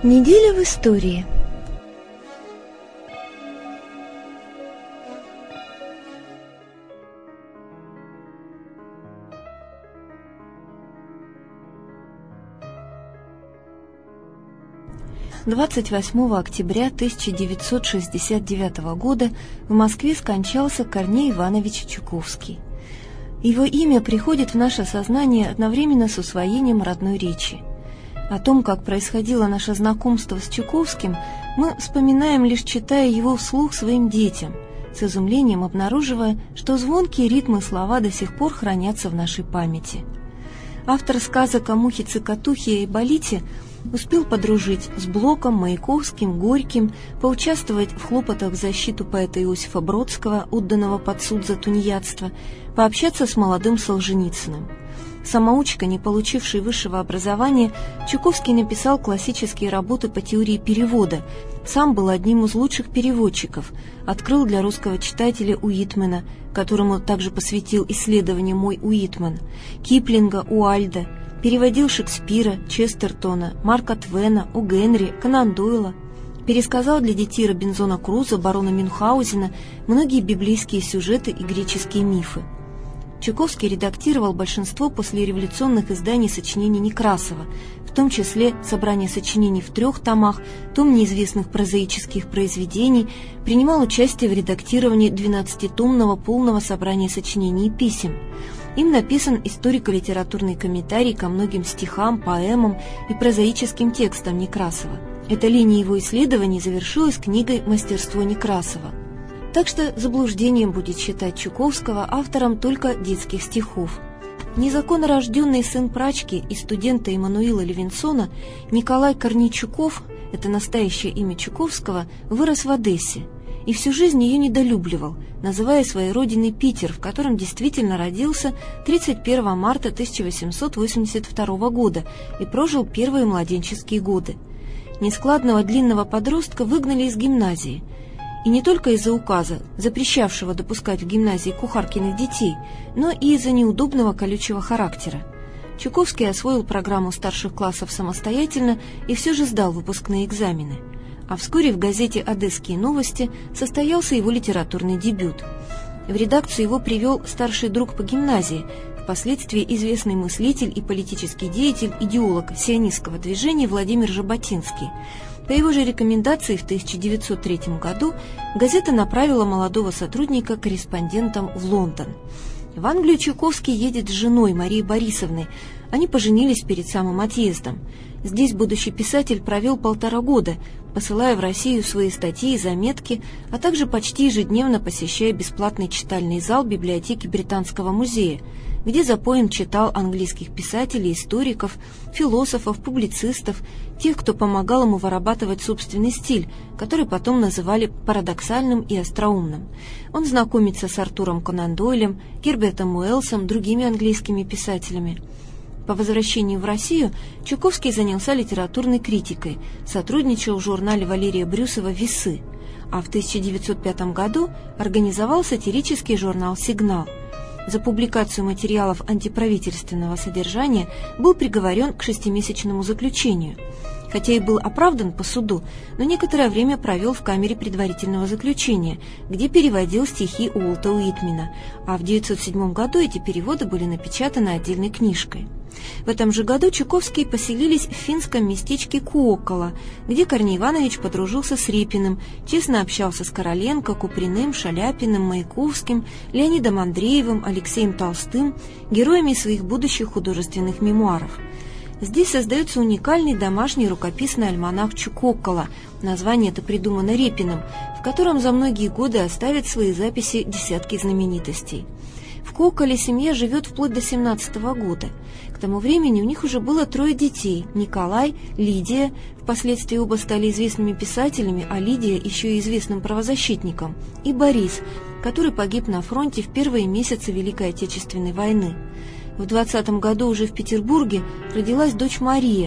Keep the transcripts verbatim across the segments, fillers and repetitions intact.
Неделя в истории. двадцать восьмого октября тысяча девятьсот шестьдесят девятого года в Москве скончался Корней Иванович Чуковский. Его имя приходит в наше сознание одновременно с усвоением родной речи. О том, как происходило наше знакомство с Чуковским, мы вспоминаем, лишь читая его вслух своим детям, с изумлением обнаруживая, что звонкие ритмы слова до сих пор хранятся в нашей памяти. Автор сказок о Мухе-Цокотухе и Айболите успел подружить с Блоком, Маяковским, Горьким, поучаствовать в хлопотах в защиту поэта Иосифа Бродского, отданного под суд за тунеядство, пообщаться с молодым Солженицыным. Самоучка, не получивший высшего образования, Чуковский написал классические работы по теории перевода, сам был одним из лучших переводчиков, открыл для русского читателя Уитмена, которому также посвятил исследование «Мой Уитмен», Киплинга, Уальда, переводил Шекспира, Честертона, Марка Твена, О. Генри, Конан Дойла, пересказал для детей Робинзона Крузо, барона Мюнхгаузена многие библейские сюжеты и греческие мифы. Чуковский редактировал большинство послереволюционных изданий сочинений Некрасова, в том числе собрание сочинений в трех томах, том неизвестных прозаических произведений, принимал участие в редактировании двенадцатитомного полного собрания сочинений и писем. Им написан историко-литературный комментарий ко многим стихам, поэмам и прозаическим текстам Некрасова. Эта линия его исследований завершилась книгой «Мастерство Некрасова». Так что заблуждением будет считать Чуковского автором только детских стихов. Незаконно рожденный сын прачки и студента Эммануила Левинсона, Николай Корнейчуков, это настоящее имя Чуковского, вырос в Одессе и всю жизнь ее недолюбливал, называя своей родиной Питер, в котором действительно родился тридцать первого марта тысяча восемьсот восемьдесят второго года и прожил первые младенческие годы. Нескладного длинного подростка выгнали из гимназии, и не только из-за указа, запрещавшего допускать в гимназии кухаркиных детей, но и из-за неудобного колючего характера. Чуковский освоил программу старших классов самостоятельно и все же сдал выпускные экзамены. А вскоре в газете «Одесские новости» состоялся его литературный дебют. В редакцию его привел старший друг по гимназии, впоследствии известный мыслитель и политический деятель, идеолог сионистского движения Владимир Жаботинский. По его же рекомендации в тысяча девятьсот третьем году газета направила молодого сотрудника корреспондентом в Лондон. В Англию Чуковский едет с женой Марией Борисовной. Они поженились перед самым отъездом. Здесь будущий писатель провел полтора года, посылая в Россию свои статьи и заметки, а также почти ежедневно посещая бесплатный читальный зал библиотеки Британского музея, где запоем читал английских писателей, историков, философов, публицистов, тех, кто помогал ему вырабатывать собственный стиль, который потом называли парадоксальным и остроумным. Он знакомится с Артуром Конан Дойлем, Гербертом Уэллсом, другими английскими писателями. По возвращении в Россию Чуковский занялся литературной критикой, сотрудничал в журнале Валерия Брюсова «Весы», а в тысяча девятьсот пятом году организовал сатирический журнал «Сигнал». За публикацию материалов антиправительственного содержания был приговорен к шестимесячному заключению. Хотя и был оправдан по суду, но некоторое время провел в камере предварительного заключения, где переводил стихи Уолта Уитмена, а в девятьсот седьмом году эти переводы были напечатаны отдельной книжкой. В этом же году Чуковские поселились в финском местечке Куоккола, где Корней Иванович подружился с Репиным, тесно общался с Короленко, Куприным, Шаляпиным, Маяковским, Леонидом Андреевым, Алексеем Толстым, героями своих будущих художественных мемуаров. Здесь создается уникальный домашний рукописный альманах Чукоккола, название это придумано Репиным, в котором за многие годы оставят свои записи десятки знаменитостей. В Куокколе семья живет вплоть до семнадцатого года. К тому времени у них уже было трое детей – Николай, Лидия, впоследствии оба стали известными писателями, а Лидия еще и известным правозащитником, и Борис, который погиб на фронте в первые месяцы Великой Отечественной войны. В двадцатом году уже в Петербурге родилась дочь Мария.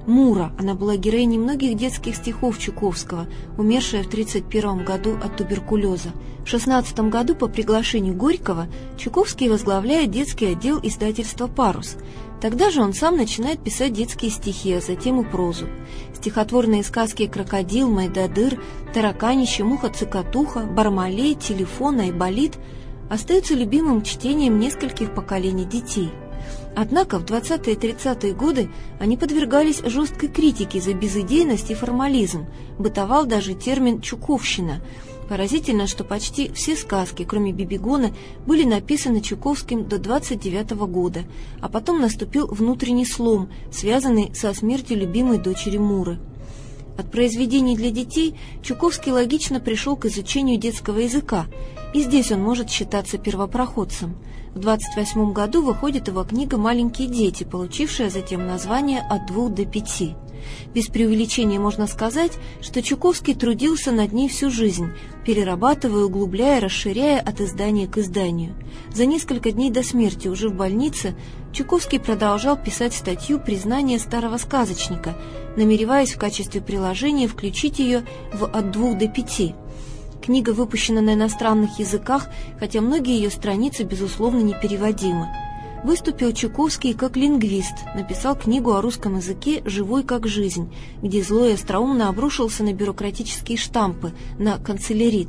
Мура. Она была героиней многих детских стихов Чуковского, умершая в тридцать первом году от туберкулеза. В шестнадцатом году по приглашению Горького Чуковский возглавляет детский отдел издательства «Парус». Тогда же он сам начинает писать детские стихи, а затем и прозу. Стихотворные сказки «Крокодил», «Майдадыр», «Тараканище», «Муха-цикатуха», «Бармалей», «Телефон», «Айболит» остаются любимым чтением нескольких поколений детей. Однако в двадцатые и тридцатые годы они подвергались жесткой критике за безыдейность и формализм, бытовал даже термин «чуковщина». Поразительно, что почти все сказки, кроме «Бибигона», были написаны Чуковским до двадцать девятого года, а потом наступил внутренний слом, связанный со смертью любимой дочери Муры. От произведений для детей Чуковский логично пришел к изучению детского языка, и здесь он может считаться первопроходцем. В двадцать восьмом году выходит его книга «Маленькие дети», получившая затем название «От двух до пяти». Без преувеличения можно сказать, что Чуковский трудился над ней всю жизнь, перерабатывая, углубляя, расширяя от издания к изданию. За несколько дней до смерти, уже в больнице, Чуковский продолжал писать статью «Признание старого сказочника», намереваясь в качестве приложения включить ее в «От двух до пяти». Книга выпущена на иностранных языках, хотя многие ее страницы, безусловно, непереводимы. Выступил Чуковский как лингвист, написал книгу о русском языке «Живой как жизнь», где зло и остроумно обрушился на бюрократические штампы, на канцелярит.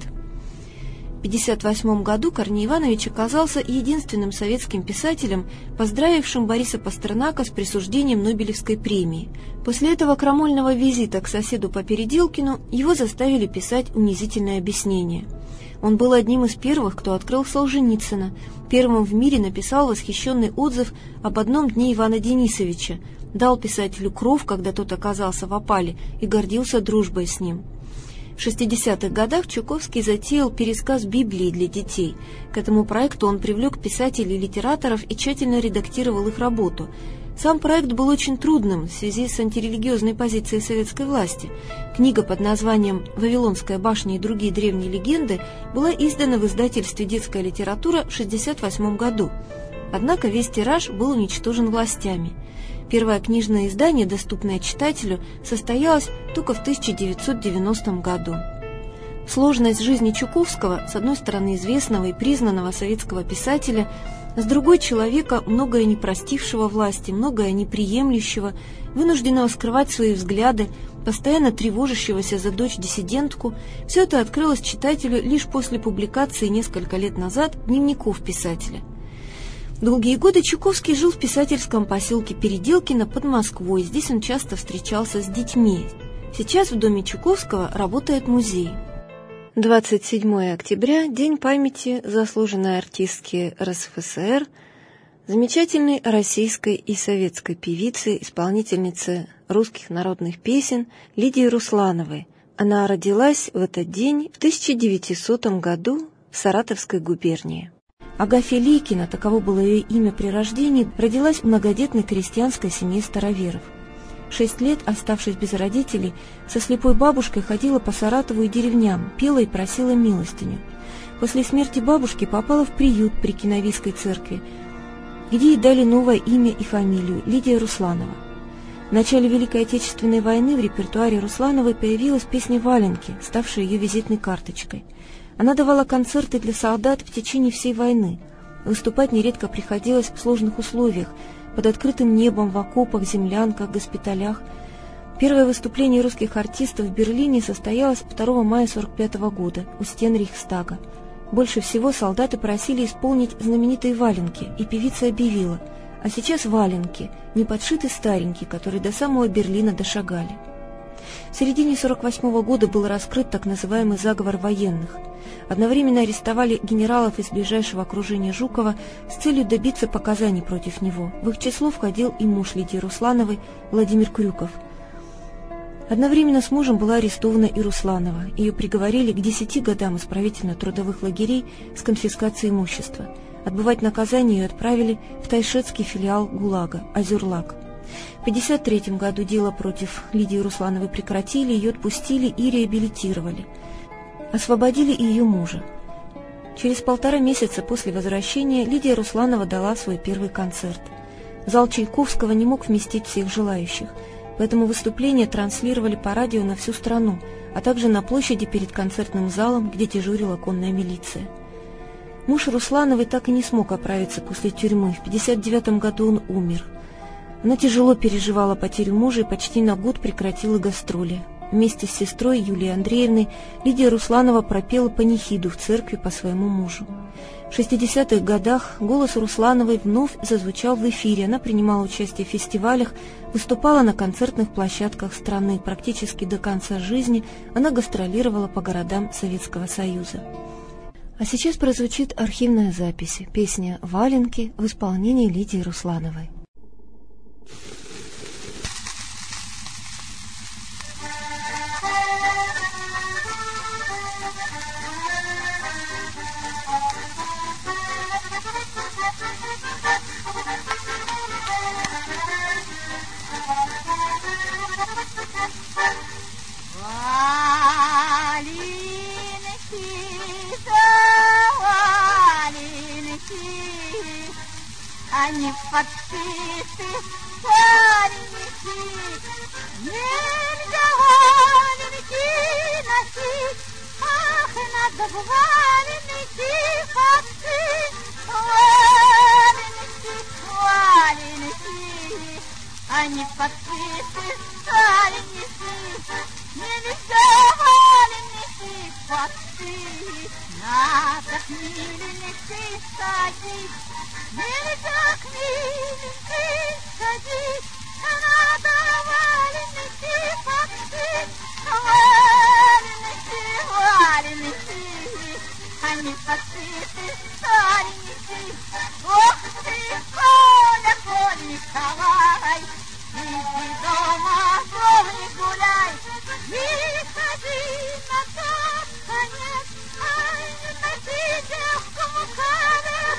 В пятьдесят восьмом году Корней Иванович оказался единственным советским писателем, поздравившим Бориса Пастернака с присуждением Нобелевской премии. После этого крамольного визита к соседу по Переделкину его заставили писать унизительное объяснение. Он был одним из первых, кто открыл Солженицына, первым в мире написал восхищенный отзыв об одном дне Ивана Денисовича, дал писателю кров, когда тот оказался в опале, и гордился дружбой с ним. В шестидесятых годах Чуковский затеял пересказ Библии для детей. К этому проекту он привлек писателей и литераторов и тщательно редактировал их работу. Сам проект был очень трудным в связи с антирелигиозной позицией советской власти. Книга под названием «Вавилонская башня и другие древние легенды» была издана в издательстве «Детская литература» в шестьдесят восьмом году. Однако весь тираж был уничтожен властями. Первое книжное издание, доступное читателю, состоялось только в тысяча девятьсот девяностом году. Сложность жизни Чуковского, с одной стороны известного и признанного советского писателя, с другой человека, многое не простившего власти, многое неприемлющего, вынужденного скрывать свои взгляды, постоянно тревожащегося за дочь-диссидентку, все это открылось читателю лишь после публикации несколько лет назад дневников писателя. Долгие годы Чуковский жил в писательском поселке Переделкино под Москвой. Здесь он часто встречался с детьми. Сейчас в доме Чуковского работает музей. двадцать седьмое октября – День памяти заслуженной артистки эр эс эф эс эр, замечательной российской и советской певицы, исполнительницы русских народных песен Лидии Руслановой. Она родилась в этот день в тысяча девятисотом году в Саратовской губернии. Агафья Лейкина, таково было ее имя при рождении, родилась в многодетной крестьянской семье староверов. Шесть лет, оставшись без родителей, со слепой бабушкой ходила по Саратову и деревням, пела и просила милостыню. После смерти бабушки попала в приют при Киновийской церкви, где ей дали новое имя и фамилию – Лидия Русланова. В начале Великой Отечественной войны в репертуаре Руслановой появилась песня «Валенки», ставшая ее визитной карточкой. Она давала концерты для солдат в течение всей войны. Выступать нередко приходилось в сложных условиях, под открытым небом, в окопах, землянках, госпиталях. Первое выступление русских артистов в Берлине состоялось второго мая сорок пятого года у стен Рейхстага. Больше всего солдаты просили исполнить знаменитые «Валенки», и певица объявила: «А сейчас валенки, не подшиты старенькие, которые до самого Берлина дошагали». В середине сорок восьмого года был раскрыт так называемый заговор военных. Одновременно арестовали генералов из ближайшего окружения Жукова с целью добиться показаний против него. В их число входил и муж Лидии Руслановой, Владимир Крюков. Одновременно с мужем была арестована и Русланова. Ее приговорили к десяти годам исправительно-трудовых лагерей с конфискацией имущества. Отбывать наказание ее отправили в тайшетский филиал ГУЛАГа «Азюрлак». В пятьдесят третьем году дело против Лидии Руслановой прекратили, ее отпустили и реабилитировали. Освободили и ее мужа. Через полтора месяца после возвращения Лидия Русланова дала свой первый концерт. Зал Чайковского не мог вместить всех желающих. поэтому выступления транслировали по радио на всю страну, а также на площади перед концертным залом, где дежурила конная милиция. Муж Руслановой так и не смог оправиться после тюрьмы. В пятьдесят девятом году он умер. Она тяжело переживала потерю мужа и почти на год прекратила гастроли. Вместе с сестрой Юлией Андреевной Лидия Русланова пропела панихиду в церкви по своему мужу. В шестидесятых годах голос Руслановой вновь зазвучал в эфире. Она принимала участие в фестивалях, выступала на концертных площадках страны. Практически до конца жизни она гастролировала по городам Советского Союза. А сейчас прозвучит архивная запись, песня «Валенки» в исполнении Лидии Руслановой. Они подпиты, валенки, нельзя валенки носить, ах, надо в валенки подпить, валенки, валенки, они подпиты, валенки, нельзя валенки подпить, надо к миленькой садить. Нельзя к миленькой садить, надо валенки подпить, валенки, валенки, они подпиты, валенки. Ох ты, Коля, Коля, Николай, иди дома, дома гуляй, не ходи на тот конец, ай, не ходи девкам конец.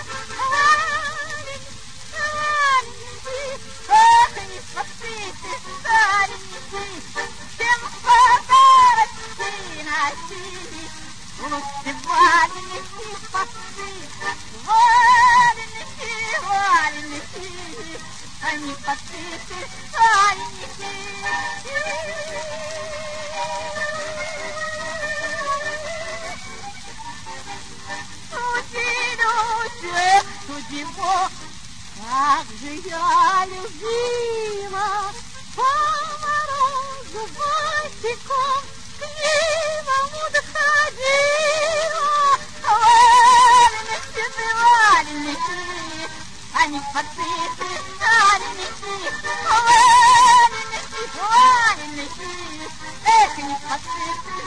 Всем подарочки носили, лучше валенки подпить, валенки, валенки, они подпиты, валенки. Суди, Люся, суди Бог, как же я любила по морозу босиком к нивам доходила. Валенки, валенки, они подпиты, валенки, валенки, валенки, эх, не подпиты.